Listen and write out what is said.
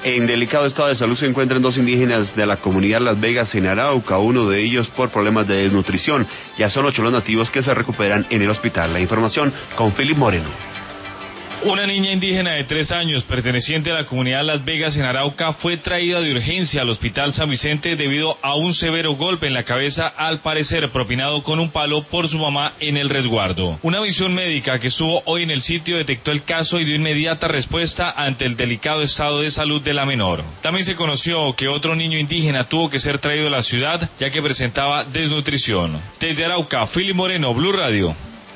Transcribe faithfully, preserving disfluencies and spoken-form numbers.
En delicado estado de salud se encuentran dos indígenas de la comunidad Las Vegas en Arauca, uno de ellos por problemas de desnutrición. Ya son ocho los nativos que se recuperan en el hospital. La información con Philip Moreno. Una niña indígena de tres años, perteneciente a la comunidad Las Vegas en Arauca, fue traída de urgencia al Hospital San Vicente debido a un severo golpe en la cabeza, al parecer propinado con un palo por su mamá en el resguardo. Una visión médica que estuvo hoy en el sitio detectó el caso y dio inmediata respuesta ante el delicado estado de salud de la menor. También se conoció que otro niño indígena tuvo que ser traído a la ciudad ya que presentaba desnutrición. Desde Arauca, Philip Moreno, Blue Radio.